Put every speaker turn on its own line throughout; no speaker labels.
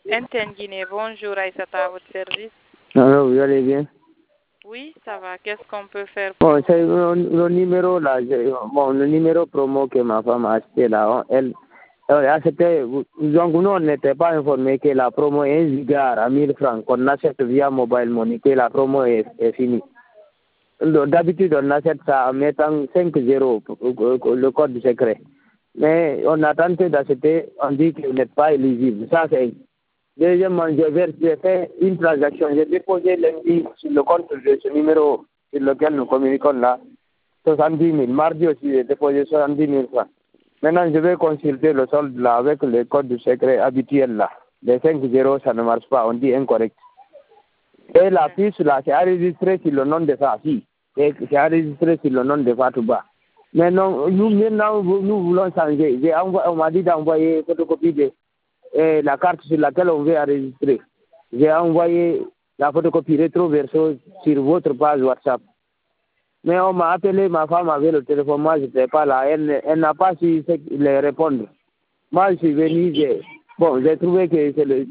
Guinée, bonjour Aïssata, à votre service.
Alors, vous allez bien?
Oui, ça va. Qu'est-ce qu'on peut faire
Bon,
pour
c'est le numéro là, bon, le numéro promo que ma femme a acheté là, elle a acheté, donc nous on n'était pas informé que la promo est 1 giga à 1000 francs, qu'on achète via mobile money, que la promo est finie. D'habitude, on achète ça en mettant 5 0 le code secret. Mais on a tenté d'acheter, on dit que vous n'êtes pas éligible. Ça, c'est. Deuxièmement, j'ai fait une transaction. J'ai déposé lundi sur le compte de ce numéro sur lequel nous communiquons là, 70 000. Mardi aussi, j'ai déposé 70 000 francs. Maintenant, je vais consulter le solde là avec le code secret habituel là. Les 5 0, ça ne marche pas, on dit incorrect. Et la puce là, c'est enregistré sur le nom de sa fille. Et c'est enregistré sur le nom de Fatouba. Mais non, nous voulons changer. On m'a dit d'envoyer photocopie de la carte sur laquelle on veut enregistrer. J'ai envoyé la photocopie rétro-verso sur votre page WhatsApp. Mais on m'a appelé, ma femme avait le téléphone, moi je n'étais pas là. Elle n'a pas su les répondre. Moi je suis venu, j'ai trouvé que c'est le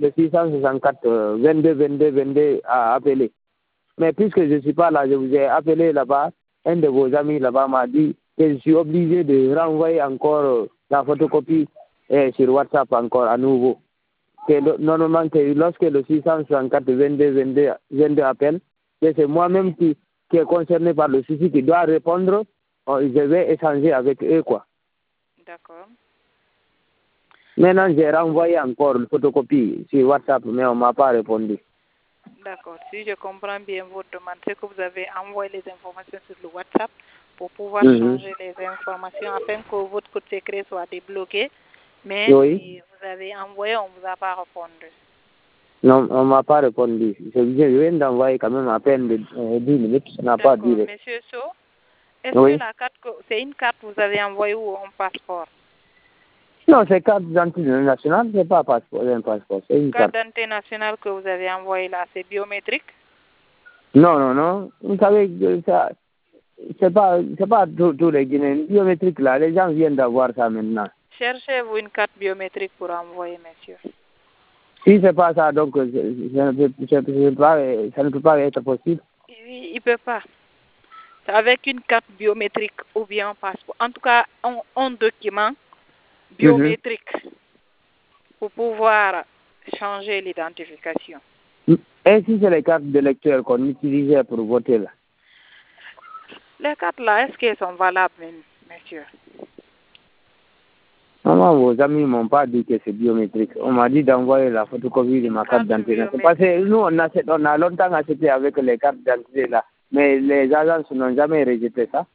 664 22 à appeler. Mais puisque je ne suis pas là, je vous ai appelé là-bas. Un de vos amis là-bas m'a dit que je suis obligé de renvoyer encore la photocopie sur WhatsApp encore à nouveau. Normalement, que lorsque le 664 22 appelle, que c'est moi-même qui est concerné par le souci qui doit répondre, je vais échanger avec eux, quoi.
D'accord.
Maintenant, j'ai renvoyé encore la photocopie sur WhatsApp, mais on ne m'a pas répondu.
D'accord. Si je comprends bien votre demande, c'est que vous avez envoyé les informations sur le WhatsApp pour pouvoir changer les informations afin que votre code secret soit débloqué. Mais
Oui.
si vous avez envoyé, on ne vous a pas répondu.
Non, on ne m'a pas répondu. Je viens d'envoyer quand même à peine de 10 minutes, ça n'a pas duré.
Monsieur So, est-ce que la carte, c'est une carte que vous avez envoyée ou un passeport?
Non, c'est carte d'identité nationale, c'est pas un passeport, c'est une carte.
Carte d'identité nationale que vous avez envoyée là, c'est biométrique?
Non. Vous savez, ça, c'est pas tous les Guinéens biométriques là, les gens viennent d'avoir ça maintenant.
Cherchez-vous une carte biométrique pour envoyer, monsieur?
Si c'est pas ça, donc ça ne peut pas être possible.
Il ne peut pas. C'est avec une carte biométrique ou bien un passeport. En tout cas, un document biométrique pour pouvoir changer l'identification.
Et si c'est les cartes de lecteur qu'on utilisait pour voter là?
Les cartes là, est-ce qu'elles sont valables, monsieur?
Non, vos amis ne m'ont pas dit que c'est biométrique. On m'a dit d'envoyer la photocopie de ma carte d'identité. Parce que nous, on a longtemps acheté avec les cartes d'identité là. Mais les agences n'ont jamais rejeté ça.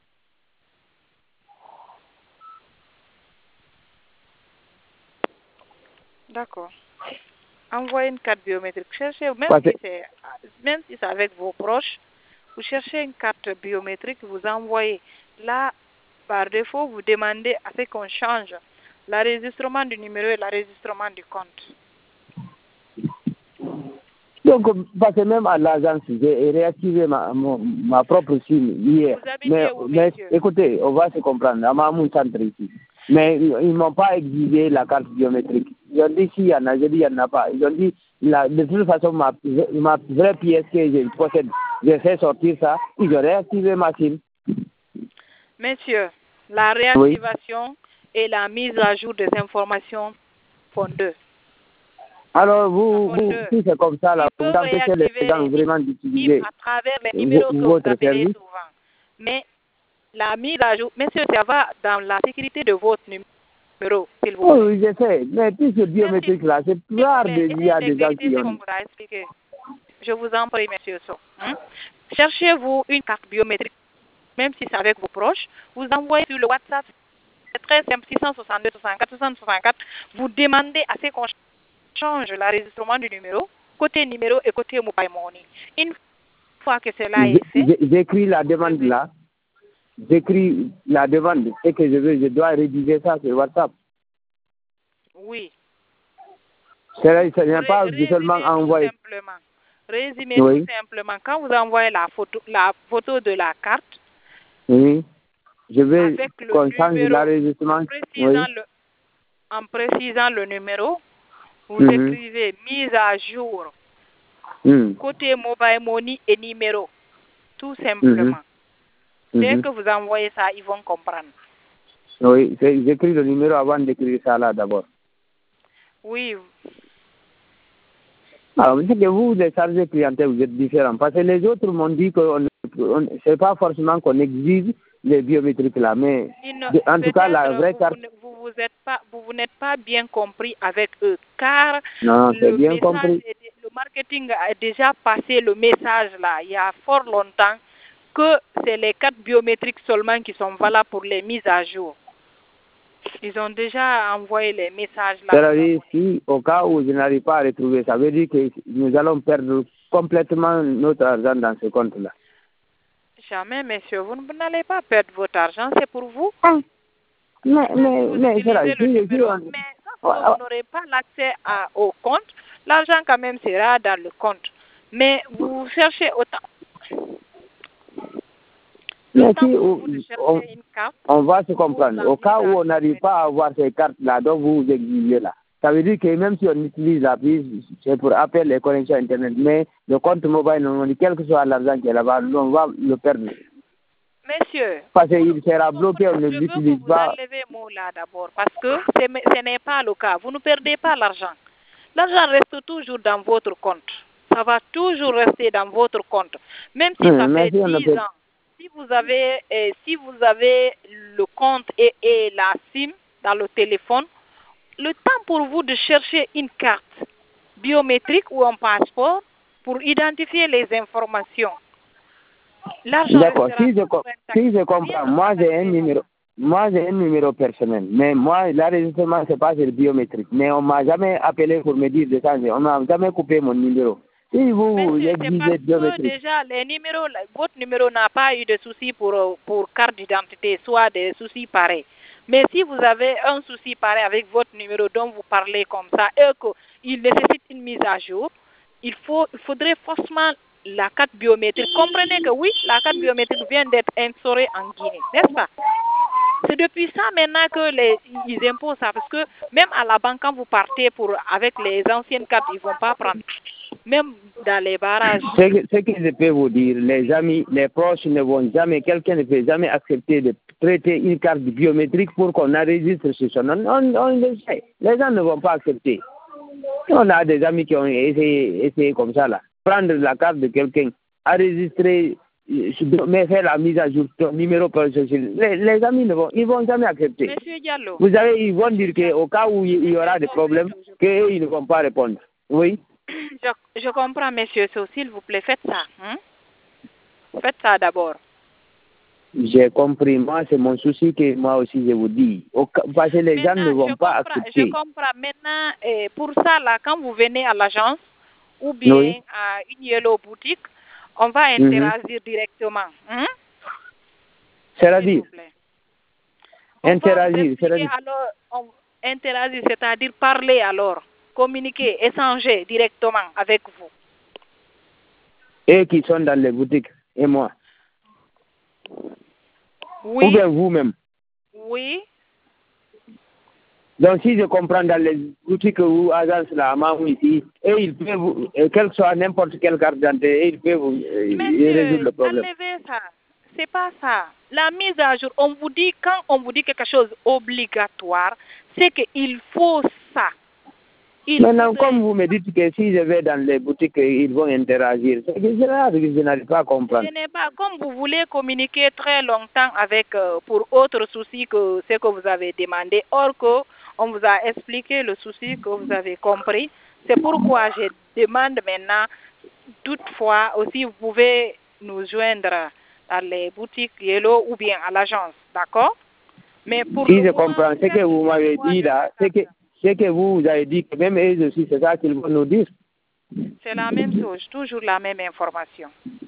D'accord. Envoyez une carte biométrique. Cherchez, même si c'est avec vos proches, vous cherchez une carte biométrique, vous envoyez. Là, par défaut, vous demandez à ce qu'on change l'enregistrement du numéro et l'enregistrement du compte.
Donc, parce que même à l'agence, j'ai réactivé ma propre SIM hier. Mais écoutez, on va se comprendre. À Mamou Centre ici. Mais ils ne m'ont pas exigé la carte biométrique. Ils ont dit s'il y en a, j'ai dit il n'y en a pas. Ils ont dit, de toute façon, ma vraie pièce que je possède, j'ai fait sortir ça. Ils ont réactivé ma SIM.
Monsieur, la réactivation et la mise à jour des informations font deux.
Alors, vous si c'est comme ça, là, vous empêchez les gens vraiment d'utiliser
à travers les numéros que vous appelez souvent. Mais la mise à jour, monsieur, ça va dans la sécurité de votre numéro, s'il vous plaît.
Oui, je sais. Mais puis ce biométrique là, c'est rare il y a des gens qui ont.
Je vous en prie, monsieur So. Cherchez-vous une carte biométrique, même si c'est avec vos proches. Vous envoyez sur le WhatsApp, c'est très simple, 662 64 664. Vous demandez à ce qu'on change l'enregistrement du numéro, côté numéro et côté mobile money. Une fois que cela est fait,
j'écris la demande là. J'écris la demande. Ce que je dois rédiger ça sur WhatsApp.
Oui.
Ce n'est pas seulement envoyer.
Résumez tout simplement. Quand vous envoyez la photo de la carte,
oui, je vais qu'on change l'enregistrement.
En précisant le numéro, Vous écrivez mise à jour, côté mobile money et numéro, tout simplement. Dès que vous envoyez ça, ils vont comprendre.
Oui, j'écris le numéro avant d'écrire ça là d'abord.
Oui.
Alors, c'est que vous, les chargés clientèle, vous êtes différents. Parce que les autres m'ont dit que c'est pas forcément qu'on exige les biométriques là, mais en tout cas, la vraie carte.
Vous n'êtes pas bien compris avec eux, car
non, c'est bien compris.
Le marketing a déjà passé le message là, il y a fort longtemps, que c'est les cartes biométriques seulement qui sont valables pour les mises à jour. Ils ont déjà envoyé les messages là.
C'est-à-dire, si au cas où je n'arrive pas à retrouver, ça veut dire que nous allons perdre complètement notre argent dans ce compte-là.
Jamais, monsieur, vous n'allez pas perdre votre argent, c'est pour vous.
Mais
c'est la vie. Mais vous n'aurez pas l'accès au compte, l'argent quand même sera dans le compte. Mais vous cherchez autant.
Mais si on va se comprendre. Au cas où on n'arrive pas à avoir ces cartes-là, donc vous exigez là. Ça veut dire que même si on utilise l'appli, c'est pour appeler les connexions Internet, mais le compte mobile, quel que soit l'argent qui est là-bas, on va le perdre.
Monsieur,
parce qu'il sera bloqué, on ne l'utilise pas.
Je veux vous enlever mot là d'abord, parce que ce n'est pas le cas. Vous ne perdez pas l'argent. L'argent reste toujours dans votre compte. Ça va toujours rester dans votre compte. Même si ça fait 10 ans. Si vous avez le compte et la SIM dans le téléphone, le temps pour vous de chercher une carte biométrique ou un passeport pour identifier les informations.
D'accord, si je comprends, moi j'ai un numéro personnel, mais moi l'enregistrement c'est pas sur le biométrique, mais on m'a jamais appelé pour me dire de changer, on m'a jamais coupé mon numéro. Si vous exigez biométrique.
Déjà, votre numéro n'a pas eu de souci pour carte d'identité, soit des soucis pareils. Mais si vous avez un souci pareil avec votre numéro dont vous parlez comme ça et qu'il nécessite une mise à jour, il faudrait forcément la carte biométrique. Comprenez que oui, la carte biométrique vient d'être instaurée en Guinée, n'est-ce pas? C'est depuis ça maintenant que ils imposent ça, parce que même à la banque, quand vous partez avec les anciennes cartes, ils ne vont pas prendre. Même dans les barrages.
Ce que je peux vous dire, les amis, les proches ne vont jamais, quelqu'un ne peut jamais accepter de traiter une carte biométrique pour qu'on enregistre sur son nom. On le sait. Les gens ne vont pas accepter. On a des amis qui ont essayé comme ça là. Prendre la carte de quelqu'un, enregistrer, mais faire la mise à jour, ton numéro personnel. Les amis ils vont jamais accepter.
Monsieur Diallo.
Ils vont dire qu'au cas où il y aura des problèmes, qu'ils ne vont pas répondre. Oui.
Je comprends, monsieur. S'il vous plaît, faites ça. Faites ça d'abord.
J'ai compris. Moi, c'est mon souci que moi aussi je vous dis. Parce que les gens ne vont pas accepter.
Je comprends. Maintenant, pour ça, là, quand vous venez à l'agence ou bien à une yellow boutique, on va interagir directement.
C'est-à-dire interagir.
Interagir, c'est-à-dire parler alors. Communiquer, échanger directement avec vous.
Et qui sont dans les boutiques, et moi.
Oui.
Ou bien vous-même.
Oui.
Donc si je comprends dans les boutiques ou agences là, ici, et ils peuvent, quelle que soit n'importe quelle carte d'identité, ils peuvent résoudre le problème.
Enlevez ça. C'est pas ça. La mise à jour, quand on vous dit quelque chose obligatoire, c'est qu'il faut ça.
Maintenant, comme vous me dites que si je vais dans les boutiques, ils vont interagir, c'est que je n'arrive pas à comprendre.
Ce n'est pas comme vous voulez communiquer très longtemps avec pour autre souci que ce que vous avez demandé, or que on vous a expliqué le souci que vous avez compris. C'est pourquoi je demande maintenant, toutefois, aussi vous pouvez nous joindre à les boutiques Yellow ou bien à l'agence, d'accord? Mais pour
si je comprends, ce que vous m'avez dit là, c'est que vous avez dit que même eux aussi, c'est ça qu'ils vont nous dire.
C'est la même chose, toujours la même information.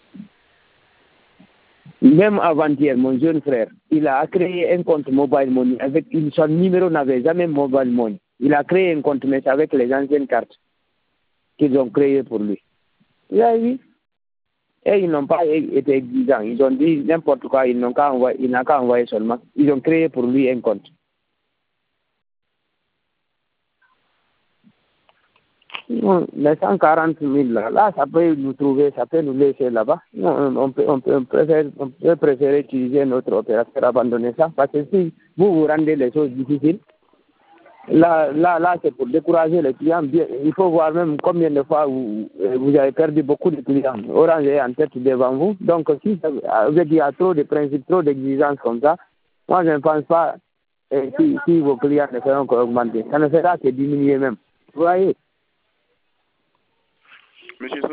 Même avant-hier, mon jeune frère, il a créé un compte mobile money. Son numéro n'avait jamais mobile money. Il a créé un compte, mais avec les anciennes cartes qu'ils ont créées pour lui. Il a vu. Et ils n'ont pas été exigeants. Ils ont dit n'importe quoi, il n'a qu'à envoyer seulement. Ils ont créé pour lui un compte. Les 140 000 là, ça peut nous trouver, ça peut nous laisser là-bas. On peut préférer utiliser notre opérateur, abandonner ça, parce que si vous rendez les choses difficiles, là, c'est pour décourager les clients. Il faut voir même combien de fois vous avez perdu beaucoup de clients. Orange est en tête devant vous. Donc, si il y a trop de principes, trop d'exigences comme ça, moi, je ne pense pas si vos clients ne feront qu'augmenter. Ça ne fera que diminuer même. Vous voyez?
Monsieur